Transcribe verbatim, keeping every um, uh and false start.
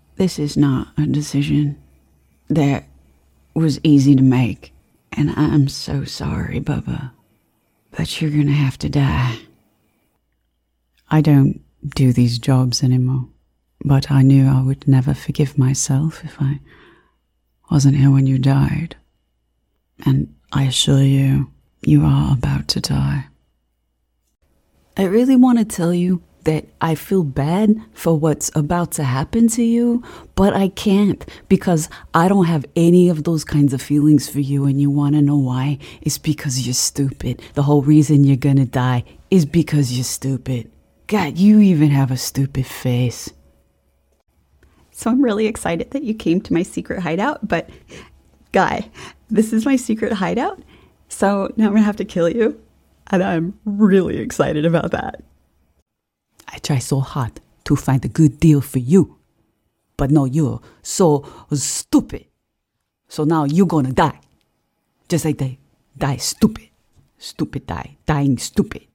This is not a decision that was easy to make. And I'm so sorry, Bubba, but you're gonna have to die. I don't do these jobs anymore, but I knew I would never forgive myself if I wasn't here when you died. And I assure you, you are about to die. I really want to tell you that I feel bad for what's about to happen to you, but I can't because I don't have any of those kinds of feelings for you, and you want to know why? It's because you're stupid. The whole reason you're gonna die is because you're stupid. God, you even have a stupid face. So I'm really excited that you came to my secret hideout, but Guy, this is my secret hideout, so now I'm gonna have to kill you, and I'm really excited about that. I try so hard to find a good deal for you, but no, you're so stupid. So now you're gonna die. Just like they die stupid. Stupid die. Dying stupid.